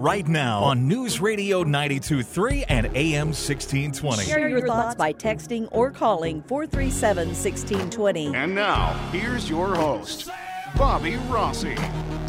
right now on News Radio 92.3 and AM 1620. Share your thoughts by texting or calling 437-1620. And now, here's your host, Bobby Rossi.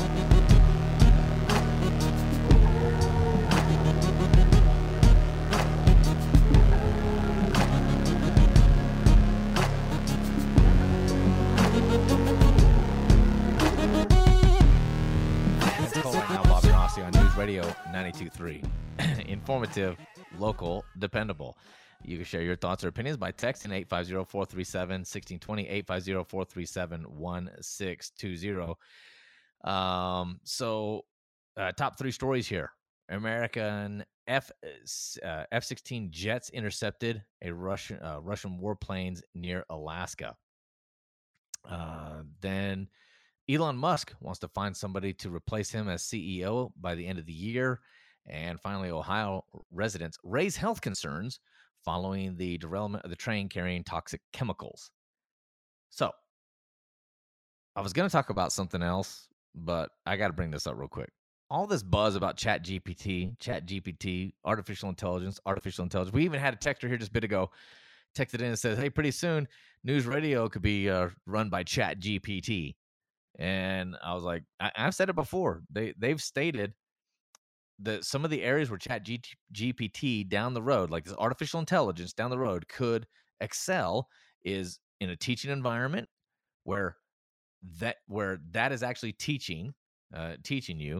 On News Radio 92.3. Informative, local, dependable. You can share your thoughts or opinions by texting 850-437-1620, 850-437-1620. Top three stories here. American F-16 jets intercepted a Russian warplanes near Alaska. Then Elon Musk wants to find somebody to replace him as CEO by the end of the year. And finally, Ohio residents raise health concerns following the derailment of the train carrying toxic chemicals. So, I was going to talk about something else, but I got to bring this up real quick. All this buzz about ChatGPT, artificial intelligence. We even had a texter here just a bit ago texted in and says, hey, pretty soon, News Radio could be run by ChatGPT. And I was like, I've said it before. They've stated that some of the areas where ChatGPT down the road, like this artificial intelligence down the road, could excel is in a teaching environment where that is actually teaching you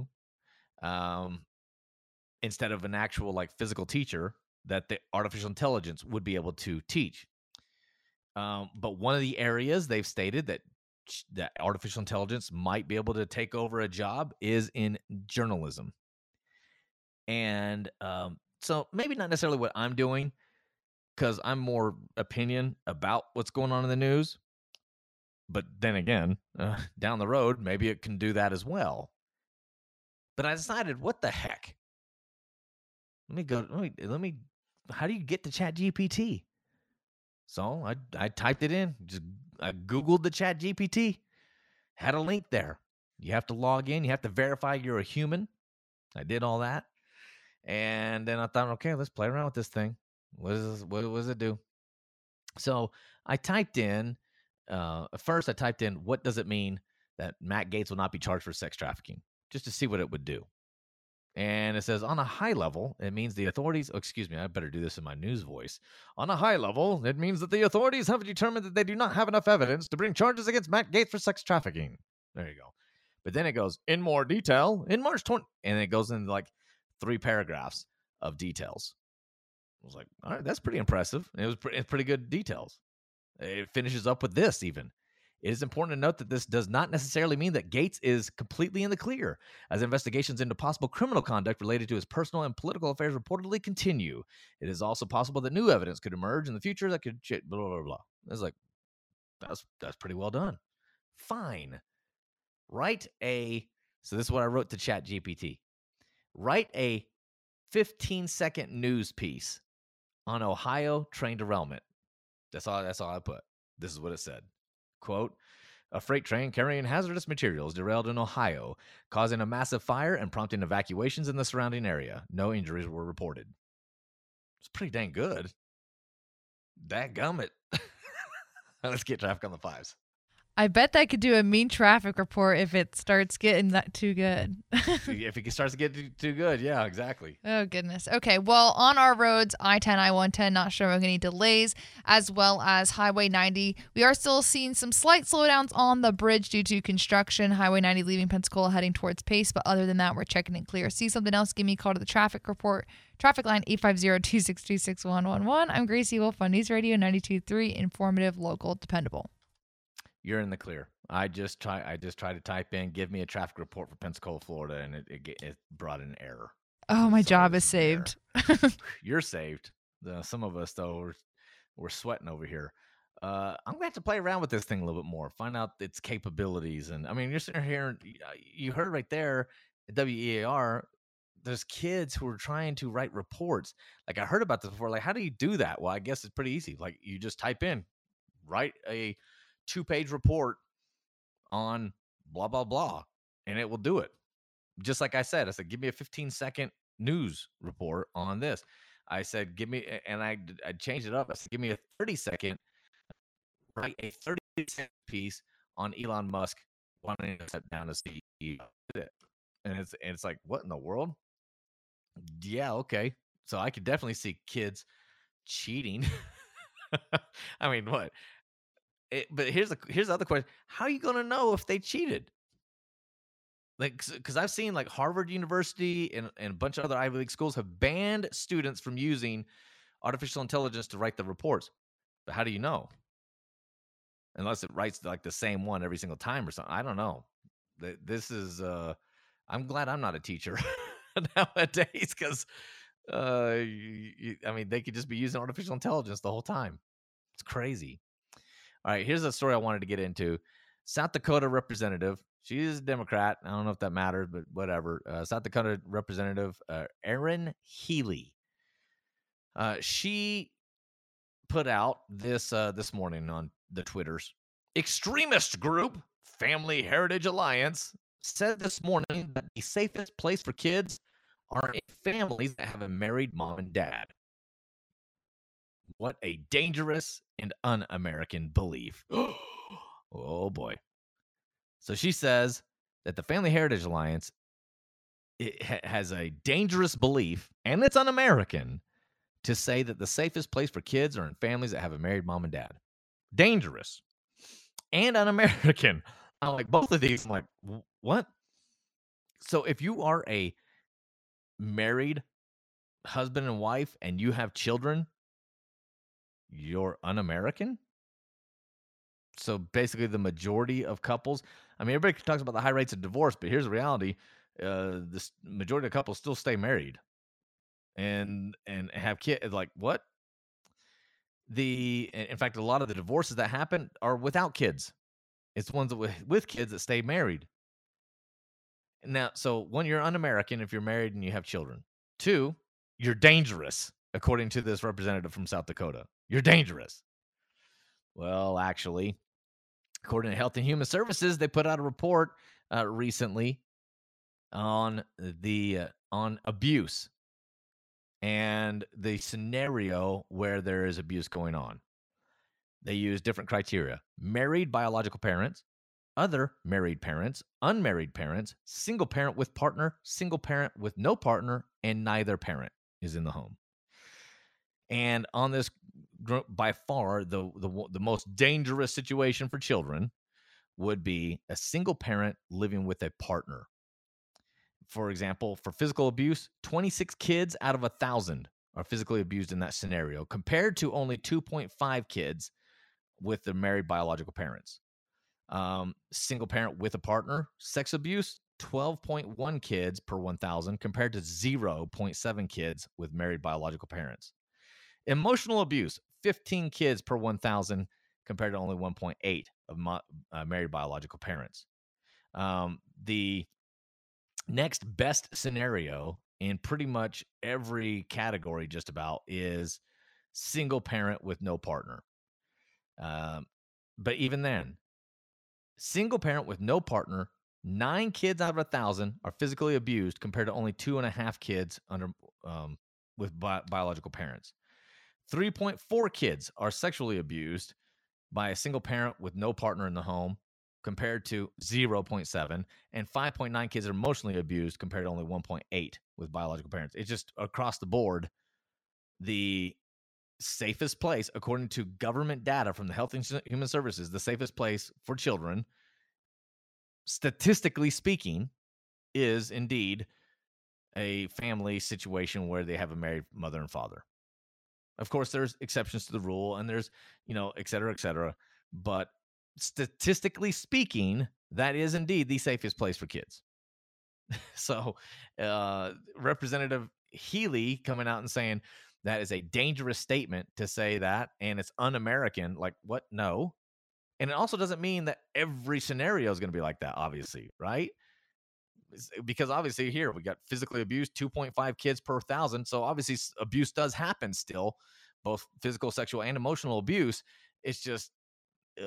instead of an actual like physical teacher that the artificial intelligence would be able to teach. But one of the areas they've stated that artificial intelligence might be able to take over a job is in journalism. And so maybe not necessarily what I'm doing, because I'm more opinion about what's going on in the news. But then again, down the road, maybe it can do that as well. But I decided, what the heck? How do you get to ChatGPT? So I typed it in, I Googled the ChatGPT, had a link there. You have to log in. You have to verify you're a human. I did all that. And then I thought, okay, let's play around with this thing. What does it do? So I typed in, first I typed in, what does it mean that Matt Gaetz will not be charged for sex trafficking? Just to see what it would do. And it says, on a high level, it means the authorities, I better do this in my news voice. On a high level, it means that the authorities have determined that they do not have enough evidence to bring charges against Matt Gaetz for sex trafficking. There you go. But then it goes, in more detail, in March 20, and it goes into like 3 paragraphs of details. I was like, all right, that's pretty impressive. And it's pretty good details. It finishes up with this even. It is important to note that this does not necessarily mean that Gaetz is completely in the clear, as investigations into possible criminal conduct related to his personal and political affairs reportedly continue. It is also possible that new evidence could emerge in the future that could blah, blah, blah. It's like, that's pretty well done. Fine. So this is what I wrote to ChatGPT. Write a 15-second news piece on Ohio train derailment. That's all I put. This is what it said. Quote, a freight train carrying hazardous materials derailed in Ohio, causing a massive fire and prompting evacuations in the surrounding area. No injuries were reported. It's pretty dang good. Dadgummit. Let's get traffic on the 5s. I bet that could do a mean traffic report if it starts getting that too good. If it starts to get too good, yeah, exactly. Oh, goodness. Okay, well, on our roads, I-10, I-110, not showing any delays, as well as Highway 90. We are still seeing some slight slowdowns on the bridge due to construction. Highway 90 leaving Pensacola heading towards Pace, but other than that, we're checking it clear. See something else, give me a call to the traffic report. Traffic line 850-262-6111. I'm Gracie Wolf on News Radio 92.3, informative, local, dependable. You're in the clear. I just tried to type in, give me a traffic report for Pensacola, Florida, and it brought an error. Oh, my job is saved. You're saved. Some of us, though, we're sweating over here. I'm going to have to play around with this thing a little bit more, find out its capabilities. And I mean, you're sitting here, you heard right there at WEAR, there's kids who are trying to write reports. Like, I heard about this before. Like, how do you do that? Well, I guess it's pretty easy. Like, you just type in, write a 2-page report on blah, blah, blah, and it will do it. Just like I said, give me a 15-second news report on this. I said, give me, and I changed it up. I said, give me a 30-second, write a 30-second piece on Elon Musk wanting to step down as CEO. And it's like, what in the world? Yeah, okay. So I could definitely see kids cheating. I mean, what? But here's the other question: how are you going to know if they cheated? Like, because I've seen like Harvard University and a bunch of other Ivy League schools have banned students from using artificial intelligence to write the reports. But how do you know? Unless it writes like the same one every single time or something. I don't know. This is. I'm glad I'm not a teacher nowadays because, I mean, they could just be using artificial intelligence the whole time. It's crazy. All right, here's a story I wanted to get into. South Dakota representative. She is a Democrat. I don't know if that matters, but whatever. South Dakota representative Erin Healy. She put out this morning on the Twitters. Extremist group Family Heritage Alliance said this morning that the safest place for kids are in families that have a married mom and dad. What a dangerous and un-American belief. Oh, boy. So she says that the Family Heritage Alliance has a dangerous belief, and it's un-American, to say that the safest place for kids are in families that have a married mom and dad. Dangerous and un-American. I'm like, both of these, I'm like, what? So if you are a married husband and wife and you have children, you're un-American? So basically the majority of couples, I mean, everybody talks about the high rates of divorce, but here's the reality. This majority of couples still stay married and have kids. Like, what? In fact, a lot of the divorces that happen are without kids. It's ones with kids that stay married. Now, so one, you're un-American if you're married and you have children. Two, you're dangerous, according to this representative from South Dakota. You're dangerous. Well, actually, according to Health and Human Services, they put out a report recently on on abuse and the scenario where there is abuse going on. They use different criteria: married biological parents, other married parents, unmarried parents, single parent with partner, single parent with no partner, and neither parent is in the home. And on this, by far, the most dangerous situation for children would be a single parent living with a partner. For example, for physical abuse, 26 kids out of 1,000 are physically abused in that scenario, compared to only 2.5 kids with their married biological parents. Single parent with a partner, sex abuse, 12.1 kids per 1,000, compared to 0.7 kids with married biological parents. Emotional abuse, 15 kids per 1,000, compared to only 1.8 of married biological parents. The next best scenario in pretty much every category just about is single parent with no partner. But even then, single parent with no partner, 9 kids out of 1,000 are physically abused, compared to only 2.5 kids with biological parents. 3.4 kids are sexually abused by a single parent with no partner in the home, compared to 0.7, and 5.9 kids are emotionally abused, compared to only 1.8 with biological parents. It's just across the board, the safest place, according to government data from the Health and Human Services, the safest place for children, statistically speaking, is indeed a family situation where they have a married mother and father. Of course, there's exceptions to the rule, and there's, et cetera, et cetera. But statistically speaking, that is indeed the safest place for kids. So Representative Healy coming out and saying that is a dangerous statement to say that, and it's un-American. Like, what? No. And it also doesn't mean that every scenario is going to be like that, obviously, right? Because obviously here we got physically abused, 2.5 kids per 1,000. So obviously abuse does happen still, both physical, sexual, and emotional abuse. It's just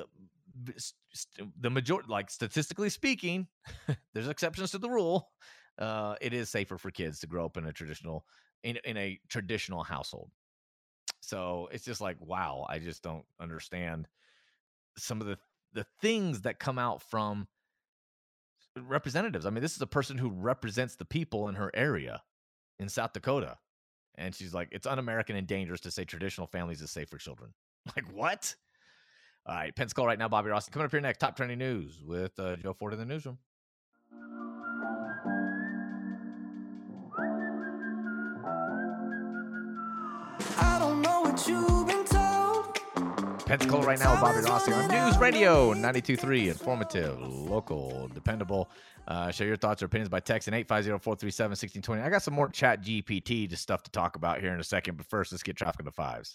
the majority, like statistically speaking, there's exceptions to the rule. it is safer for kids to grow up in a traditional household. So it's just like, wow, I just don't understand some of the things that come out from representatives. I mean, this is a person who represents the people in her area in South Dakota. And she's like, it's un-American and dangerous to say traditional families is safe for children. Like, what? All right, Pensacola right now, Bobby Ross. Coming up here next, top trending news with Joe Ford in the newsroom. I don't know what you've been told. Pensacola right now with Bobby Rossi on News Radio 92.3. Informative, local, dependable. Share your thoughts or opinions by texting 850-437-1620. I got some more Chat GPT just stuff to talk about here in a second, but first, let's get traffic in the fives.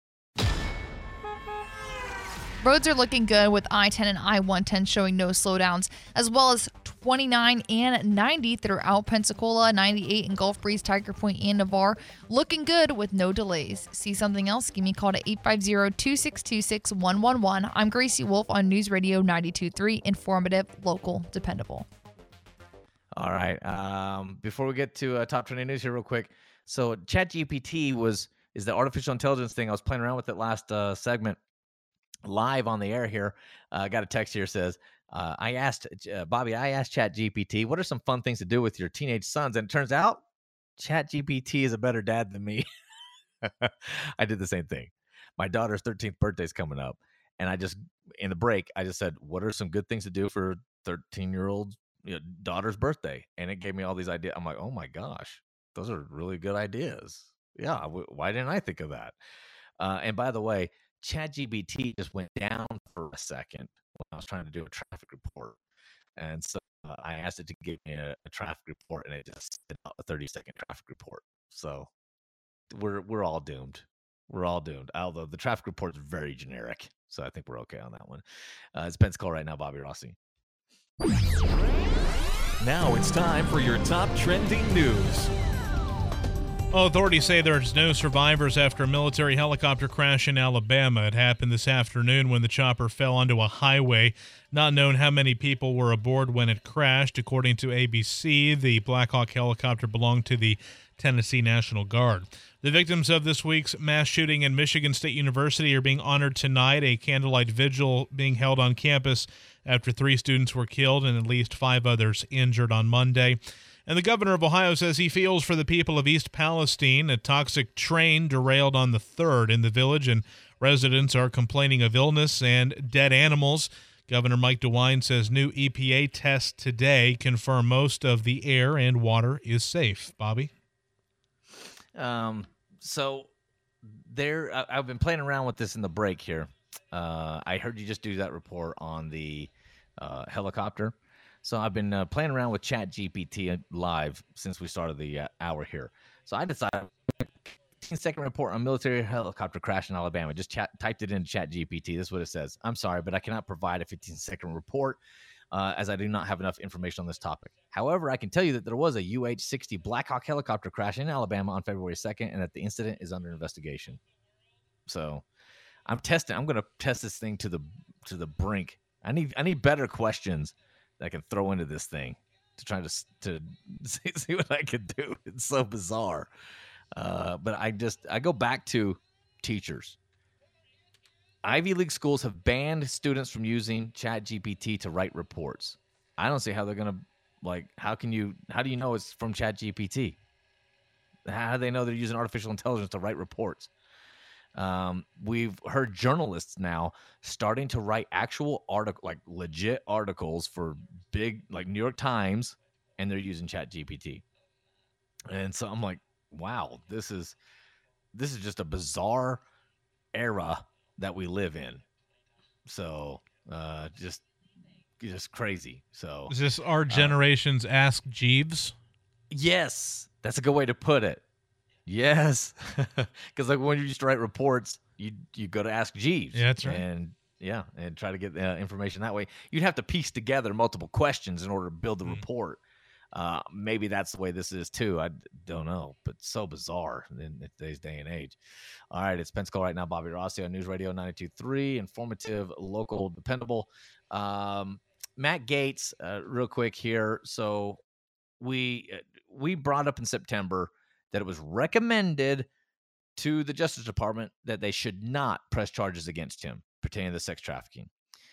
Roads are looking good with I-10 and I-110 showing no slowdowns, as well as 29 and 90 throughout Pensacola, 98 in Gulf Breeze, Tiger Point, and Navarre. Looking good with no delays. See something else? Give me a call to 850-262-6111. I'm Gracie Wolf on News Radio 92.3. Informative, local, dependable. All right. Before we get to top trending news here real quick. So ChatGPT is the artificial intelligence thing. I was playing around with it last segment. Live on the air here. I got a text here says, I asked ChatGPT, what are some fun things to do with your teenage sons? And it turns out ChatGPT is a better dad than me. I did the same thing. My daughter's 13th birthday is coming up. And in the break, I just said, what are some good things to do for 13-year-old daughter's birthday? And it gave me all these ideas. I'm like, oh my gosh, those are really good ideas. Yeah. Why didn't I think of that? And by the way, ChatGPT just went down for a second when I was trying to do a traffic report. And so I asked it to give me a traffic report, and it just spit out a 30-second traffic report. So we're all doomed. We're all doomed. Although the traffic report is very generic. So I think we're okay on that one. It's Pensacola right now, Bobby Rossi. Now it's time for your top trending news. Well, authorities say there's no survivors after a military helicopter crash in Alabama. It happened this afternoon when the chopper fell onto a highway. Not known how many people were aboard when it crashed. According to ABC, the Black Hawk helicopter belonged to the Tennessee National Guard. The victims of this week's mass shooting in Michigan State University are being honored tonight. A candlelight vigil being held on campus after 3 students were killed and at least 5 others injured on Monday. And the governor of Ohio says he feels for the people of East Palestine. A toxic train derailed on the 3rd in the village, and residents are complaining of illness and dead animals. Governor Mike DeWine says new EPA tests today confirm most of the air and water is safe. Bobby? So I've been playing around with this in the break here. I heard you just do that report on the helicopter. So I've been playing around with ChatGPT live since we started the hour here. So I decided 15-second report on military helicopter crash in Alabama. Just typed it into ChatGPT. This is what it says. I'm sorry, but I cannot provide a 15-second report as I do not have enough information on this topic. However, I can tell you that there was a UH-60 Black Hawk helicopter crash in Alabama on February 2nd, and that the incident is under investigation. So I'm going to test this thing to the brink. I need better questions I can throw into this thing to try to see what I can do. It's so bizarre. But I go back to teachers. Ivy League schools have banned students from using ChatGPT to write reports. I don't see how they're going to, how do you know it's from ChatGPT? How do they know they're using artificial intelligence to write reports? We've heard journalists now starting to write actual legit articles for big, New York Times, and they're using ChatGPT. And so I'm like, wow, this is just a bizarre era that we live in. So, just crazy. So is this our generation's Ask Jeeves? Yes, that's a good way to put it. Yes, because when you used to write reports, you go to Ask Jeeves. Yeah, that's right. And try to get information that way. You'd have to piece together multiple questions in order to build the report. Maybe that's the way this is too. I don't know, but so bizarre in today's day and age. All right, it's Pensacola right now. Bobby Rossi on News Radio 92.3, informative, local, dependable. Matt Gaetz, real quick here. So we brought up in September that it was recommended to the Justice Department that they should not press charges against him pertaining to sex trafficking.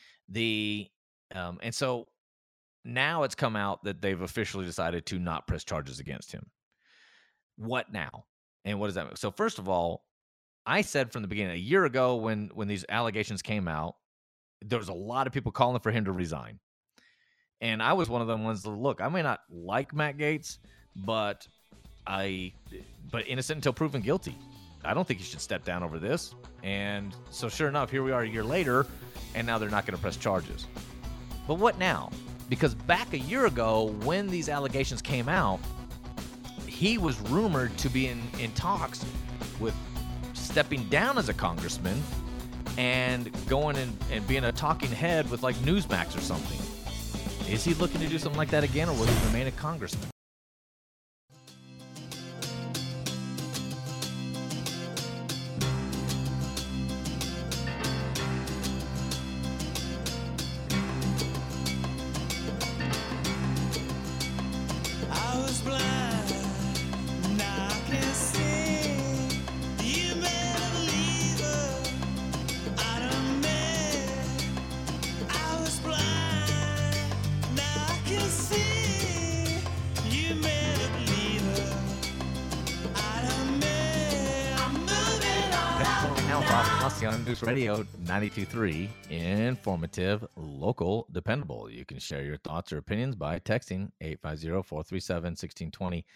And so now it's come out that they've officially decided to not press charges against him. What now? And what does that mean? So first of all, I said from the beginning, a year ago when these allegations came out, there was a lot of people calling for him to resign. And I was one of them ones that, look, I may not like Matt Gaetz, but innocent until proven guilty. I don't think he should step down over this. And so sure enough, here we are a year later, and now they're not going to press charges. But what now? Because back a year ago, when these allegations came out, he was rumored to be in talks with stepping down as a congressman and going and being a talking head with like Newsmax or something. Is he looking to do something like that again, or will he remain a congressman? I was blind, now I can see. You made a believer out of me. I was blind, now I can see. You made a believer out of me. I'm moving on. Now, Bob Rossi on News Radio 92.3, informative, local, dependable. You can share your thoughts or opinions by texting 850-437-1620,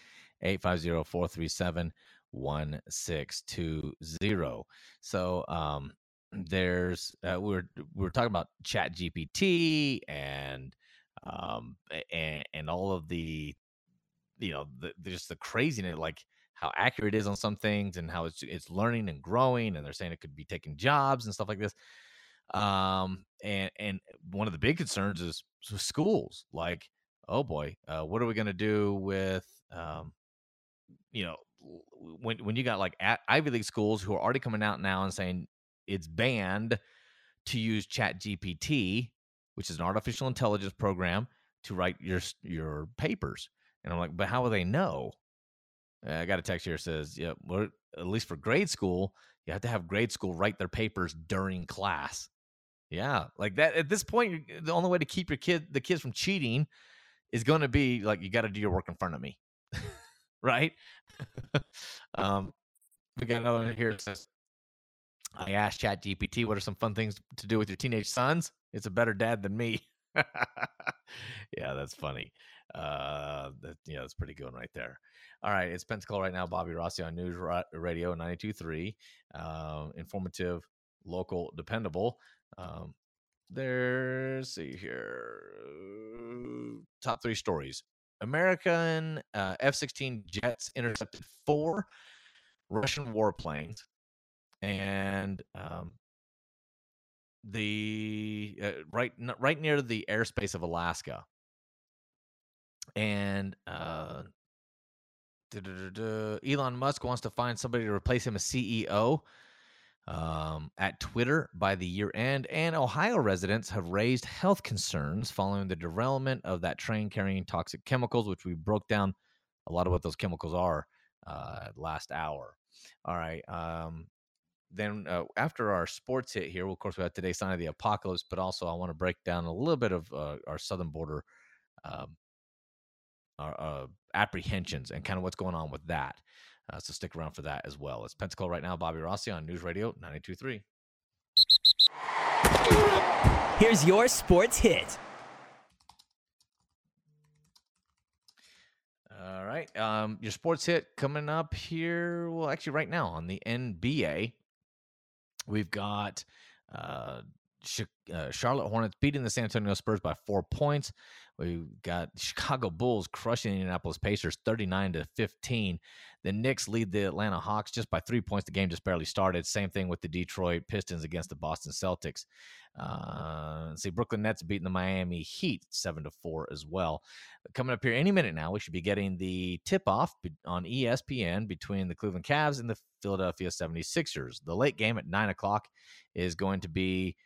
850-437-1620. So there's we're talking about Chat GPT and all of the just the craziness, like how accurate it is on some things and how it's learning and growing, and they're saying it could be taking jobs and stuff like this. And one of the big concerns is schools. Like, oh boy, what are we going to do with when you got like Ivy League schools who are already coming out now and saying it's banned to use Chat GPT, which is an artificial intelligence program, to write your papers. And I'm like, but how will they know? I got a text here that says, yeah, well, at least for grade school, you have to have grade school write their papers during class. Yeah, like that. At this point, the only way to keep the kids from cheating is going to be like, you got to do your work in front of me, right? We got another one here that says, I asked ChatGPT, what are some fun things to do with your teenage sons? It's a better dad than me. Yeah, that's funny. That's pretty good right there. All right, it's Pensacola right now. Bobby Rossi on News Radio 92.3. Informative, local, dependable. See here. Top 3 stories. American F-16 jets intercepted 4 Russian warplanes, and right near the airspace of Alaska. And Elon Musk wants to find somebody to replace him as CEO at Twitter by the year end. And Ohio residents have raised health concerns following the derailment of that train carrying toxic chemicals, which we broke down a lot of what those chemicals are last hour. All right. Then after our sports hit here, of course, we have today's sign of the apocalypse, but also I want to break down a little bit of our southern border our apprehensions and kind of what's going on with that. So stick around for that as well. It's Pensacola right now. Bobby Rossi on News Radio 92.3. Here's your sports hit. All right. Your sports hit coming up here. Well, actually right now on the NBA, we've got Charlotte Hornets beating the San Antonio Spurs by 4 points. We've got Chicago Bulls crushing the Indianapolis Pacers 39-15. The Knicks lead the Atlanta Hawks just by 3 points. The game just barely started. Same thing with the Detroit Pistons against the Boston Celtics. Brooklyn Nets beating the Miami Heat 7-4 as well. Coming up here any minute now, we should be getting the tip-off on ESPN between the Cleveland Cavs and the Philadelphia 76ers. The late game at 9 o'clock is going to be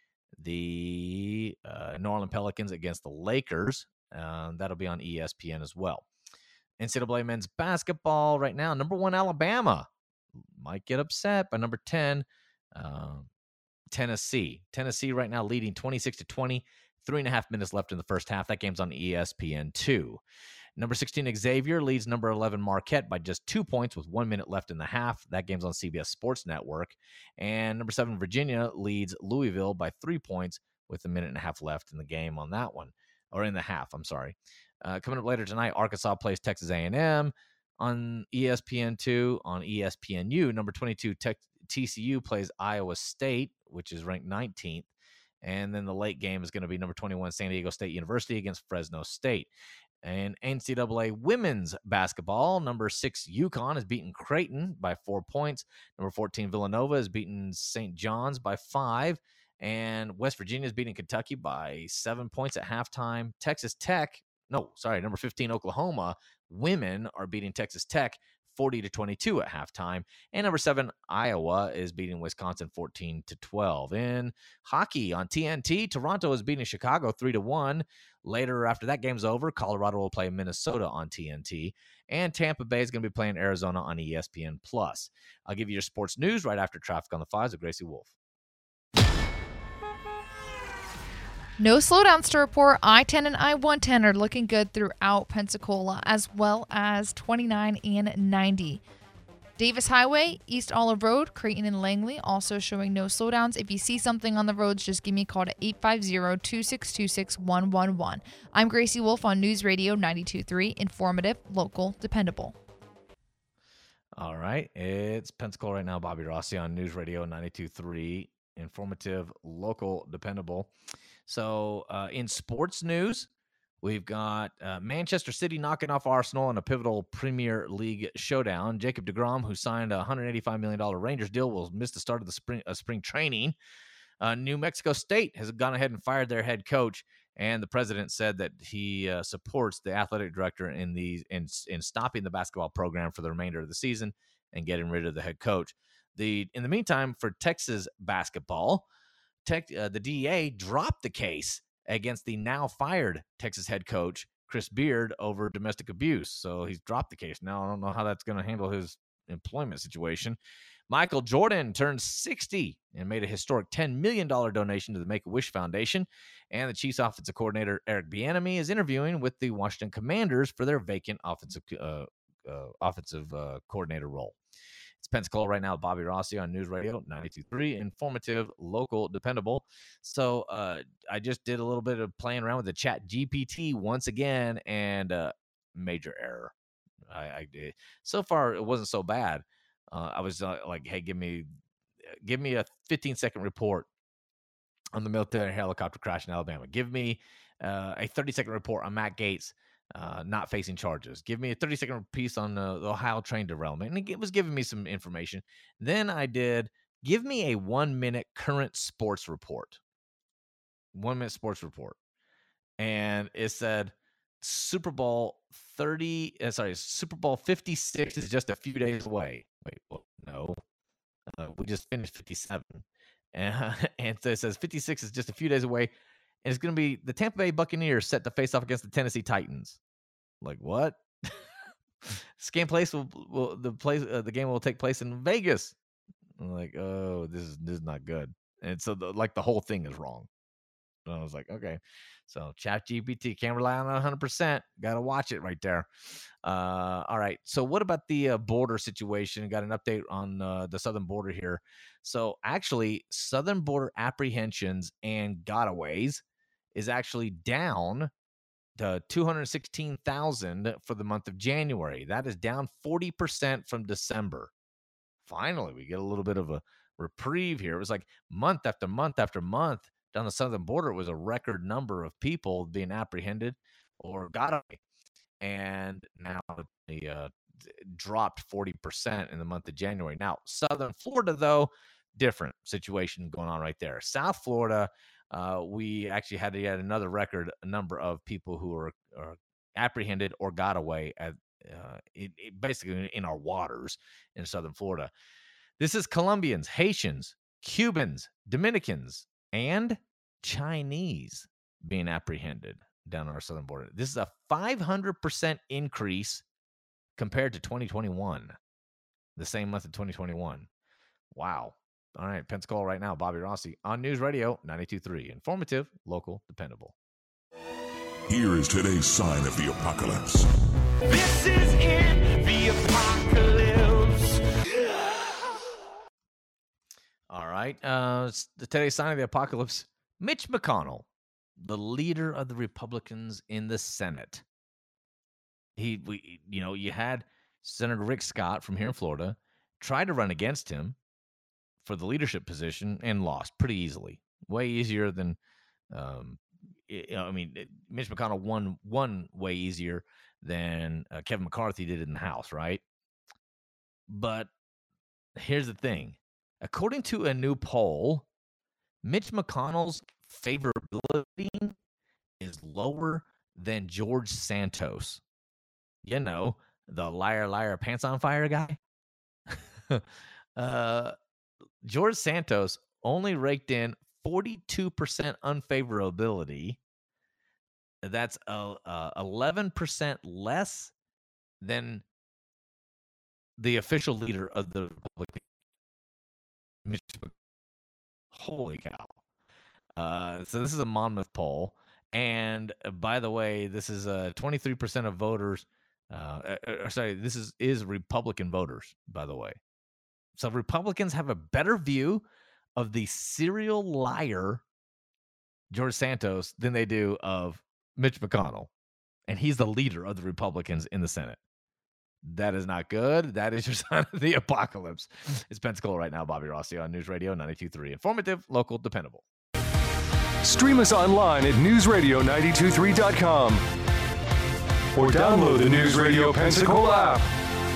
the New Orleans Pelicans against the Lakers. That'll be on ESPN as well. NCAA men's basketball right now, number 1 Alabama might get upset by number 10 Tennessee. Tennessee right now leading 26-20, 3.5 minutes left in the first half. That game's on ESPN2. Number 16 Xavier leads number 11 Marquette by just 2 points with 1 minute left in the half. That game's on CBS Sports Network. And number 7 Virginia leads Louisville by 3 points with a minute and a half left in the game on that one, or in the half, I'm sorry. Coming up later tonight, Arkansas plays Texas A&M on ESPN2. On ESPNU, number 22 TCU plays Iowa State, which is ranked 19th. And then the late game is going to be number 21 San Diego State University against Fresno State. And NCAA women's basketball, number 6 UConn has beaten Creighton by 4 points. Number 14 Villanova has beaten St. John's by 5. And West Virginia is beating Kentucky by 7 points at halftime. Number 15 Oklahoma women are beating Texas Tech 40-22 at halftime. And number 7 Iowa is beating Wisconsin 14-12. In hockey on TNT, Toronto is beating Chicago 3-1. Later, after that game's over, Colorado will play Minnesota on TNT, and Tampa Bay is going to be playing Arizona on ESPN+. I'll give you your sports news right after Traffic on the Fives with Gracie Wolf. No slowdowns to report. I-10 and I-110 are looking good throughout Pensacola, as well as 29 and 90. Davis Highway, East Olive Road, Creighton and Langley also showing no slowdowns. If you see something on the roads, just give me a call to 850-262-6111. I'm Gracie Wolf on News Radio 92.3, informative, local, dependable. All right, it's Pensacola right now. Bobby Rossi on News Radio 92.3, informative, local, dependable. So in sports news, we've got Manchester City knocking off Arsenal in a pivotal Premier League showdown. Jacob deGrom, who signed a $185 million Rangers deal, will miss the start of the spring training. New Mexico State has gone ahead and fired their head coach, and the president said that he supports the athletic director in stopping the basketball program for the remainder of the season and getting rid of the head coach. In the meantime, for Texas basketball, the DEA dropped the case against the now fired Texas head coach, Chris Beard, over domestic abuse. So he's dropped the case. Now, I don't know how that's going to handle his employment situation. Michael Jordan turned 60 and made a historic $10 million donation to the Make-A-Wish Foundation. And the Chiefs offensive coordinator, Eric Bieniemy, is interviewing with the Washington Commanders for their vacant offensive coordinator role. It's Pensacola right now. Bobby Rossi on News Radio 92.3, informative, local, dependable. So I just did a little bit of playing around with the Chat GPT once again, and major error. I did. So far, it wasn't so bad. I was like, hey, give me a 15-second report on the military helicopter crash in Alabama. Give me a 30-second report on Matt Gaetz not facing charges. Give me a 30-second piece on the Ohio train derailment. And it was giving me some information. Then I did, give me a 1-minute current sports report. 1-minute sports report. And it said Super Bowl 56 is just a few days away. Wait, well, no. We just finished 57. And so it says 56 is just a few days away. And it's going to be the Tampa Bay Buccaneers set to face off against the Tennessee Titans. Like, what? This game the game will take place in Vegas. I'm like, oh, this is not good. And so the whole thing is wrong. And I was like, okay. So ChatGPT, can't rely on it 100%. Got to watch it right there. All right. So what about the border situation? Got an update on the southern border here. So actually, southern border apprehensions and gotaways is actually down to 216,000 for the month of January. That is down 40% from December. Finally, we get a little bit of a reprieve here. It was like month after month after month down the southern border. It was a record number of people being apprehended or got away. And now they dropped 40% in the month of January. Now, southern Florida, though, different situation going on right there. South Florida, we actually had yet another record number of people who are apprehended or got away at basically in our waters in southern Florida. This is Colombians, Haitians, Cubans, Dominicans, and Chinese being apprehended down our southern border. This is a 500% increase compared to 2021, the same month of 2021. Wow. All right, Pensacola right now, Bobby Rossi on News Radio 92.3. Informative, local, dependable. Here is today's sign of the apocalypse. This is it, the apocalypse. All right. Today's sign of the apocalypse, Mitch McConnell, the leader of the Republicans in the Senate. You had Senator Rick Scott from here in Florida tried to run against him for the leadership position and lost pretty easily. Way easier than, Mitch McConnell won way easier than Kevin McCarthy did in the House, right? But here's the thing. According to a new poll, Mitch McConnell's favorability is lower than George Santos. You know, the liar, pants on fire guy. George Santos only raked in 42% unfavorability. That's 11% less than the official leader of the Republican. Holy cow. So this is a Monmouth poll. And by the way, this is 23% of voters. This is Republican voters, by the way. So Republicans have a better view of the serial liar, George Santos, than they do of Mitch McConnell. And he's the leader of the Republicans in the Senate. That is not good. That is your sign of the apocalypse. It's Pensacola right now. Bobby Rossi on News Radio 92.3. Informative, local, dependable. Stream us online at newsradio923.com or download the News Radio Pensacola app.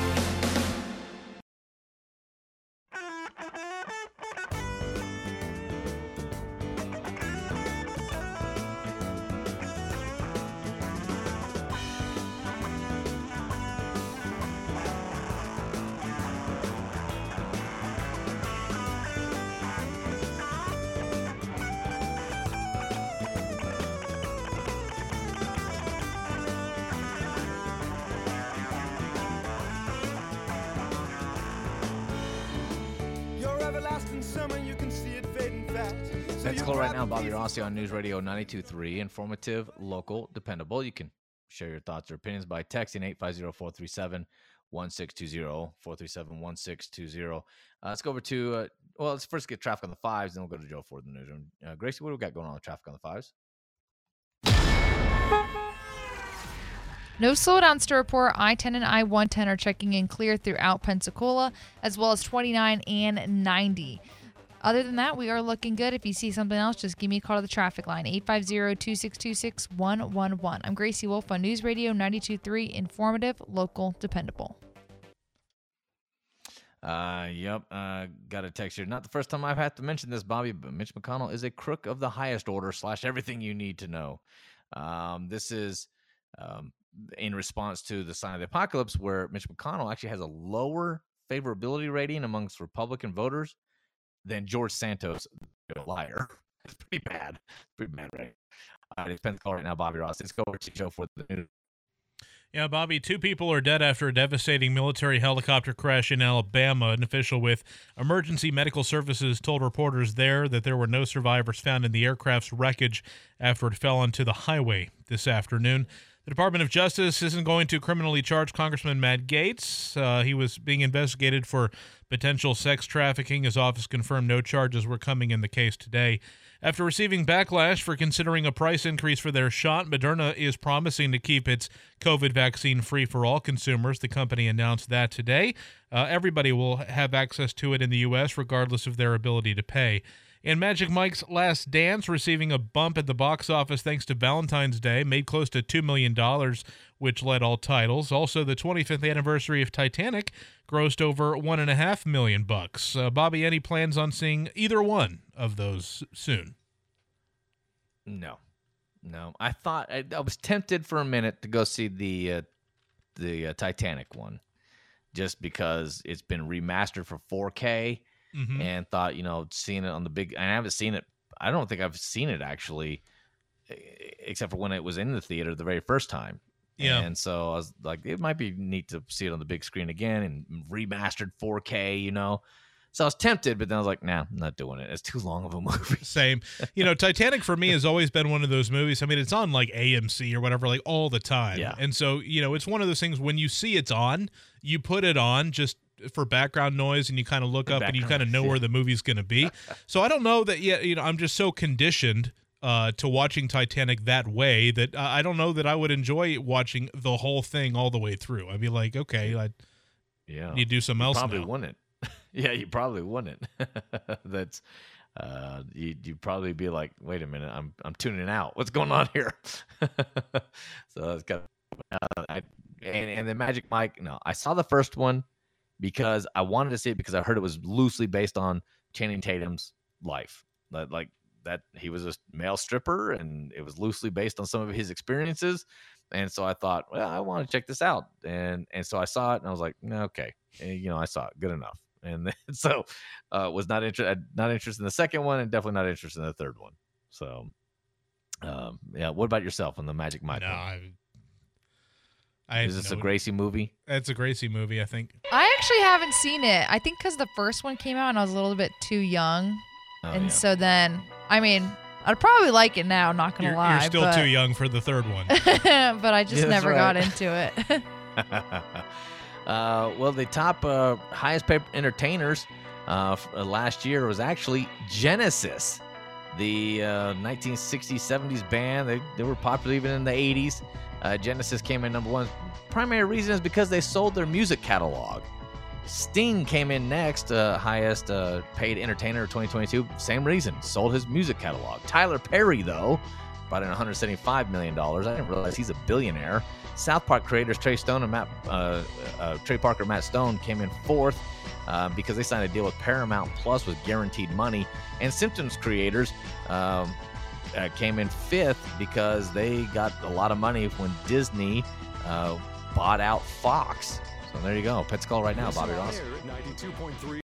Pensacola right now, Bobby Rossi on News Radio 92.3. Informative, local, dependable. You can share your thoughts or opinions by texting 850-437-1620, 437-1620. Let's go over to, let's first get traffic on the fives, then we'll go to Joe Ford in the newsroom. Gracie, what do we got going on with traffic on the fives? No slowdowns to report. I-10 and I-110 are checking in clear throughout Pensacola, as well as 29 and 90. Other than that, we are looking good. If you see something else, just give me a call to the traffic line, 850-262-6111. I'm Gracie Wolf on News Radio 92.3, informative, local, dependable. Got a text here. Not the first time I've had to mention this, Bobby, but Mitch McConnell is a crook of the highest order / everything you need to know. This is in response to the sign of the apocalypse, where Mitch McConnell actually has a lower favorability rating amongst Republican voters than George Santos, a liar. It's pretty bad. Right? It's Pensacola right now, Bobby Ross. Let's go over to Joe for the news. Yeah, Bobby, 2 people are dead after a devastating military helicopter crash in Alabama. An official with Emergency Medical Services told reporters there that there were no survivors found in the aircraft's wreckage after it fell onto the highway this afternoon. The Department of Justice isn't going to criminally charge Congressman Matt Gaetz. He was being investigated for potential sex trafficking. His office confirmed no charges were coming in the case today. After receiving backlash for considering a price increase for their shot, Moderna is promising to keep its COVID vaccine free for all consumers. The company announced that today. Everybody will have access to it in the U.S., regardless of their ability to pay. And Magic Mike's Last Dance receiving a bump at the box office thanks to Valentine's Day, made close to $2 million, which led all titles. Also, the 25th anniversary of Titanic grossed over $1.5 million. Bobby, any plans on seeing either one of those soon? No. I thought I was tempted for a minute to go see the Titanic one, just because it's been remastered for 4K. Mm-hmm. And thought, seeing it on the big, and I haven't seen it. I don't think I've seen it actually, except for when it was in the theater the very first time. Yeah. And so I was like, it might be neat to see it on the big screen again and remastered 4K, So I was tempted, but then I was like, nah, I'm not doing it. It's too long of a movie. Same. Titanic for me has always been one of those movies. I mean, it's on like AMC or whatever, like all the time. Yeah. And so, it's one of those things when you see it's on, you put it on just for background noise and you kind of look up and you kind of know where the movie's going to be. So I don't know that yet. I'm just so conditioned to watching Titanic that way that I don't know that I would enjoy watching the whole thing all the way through. I'd be like, okay, I need to do something else Probably now. wouldn't. Yeah, you probably wouldn't. That's you'd probably be like, wait a minute, I'm tuning out. What's going on here? So it's got and the Magic Mike. No, I saw the first one because I wanted to see it because I heard it was loosely based on Channing Tatum's life. Like that he was a male stripper and it was loosely based on some of his experiences. And so I thought, well, I want to check this out. And so I saw it and I was like, no, okay. And, I saw it. Good enough. And then, so was not interested in the second one and definitely not interested in the third one. So, yeah. What about yourself on the Magic Mike? No, Is this a Gracie movie? It's a Gracie movie, I think. I actually haven't seen it. I think because the first one came out and I was a little bit too young. So then, I mean, I'd probably like it now, not going to lie. You're still too young for the third one. But I just never got into it. Well, the top highest paid entertainers last year was actually Genesis, the 1960s, 70s band. They were popular even in the 80s. Genesis came in number one. Primary reason is because they sold their music catalog. Sting came in next, highest paid entertainer of 2022. Same reason, sold his music catalog. Tyler Perry, though, brought in $175 million. I didn't realize he's a billionaire. South Park creators Trey Parker, Matt Stone came in fourth because they signed a deal with Paramount Plus with guaranteed money. And Simpsons creators came in fifth because they got a lot of money when Disney bought out Fox. So there you go. Pets Call right now, Bobby Ross.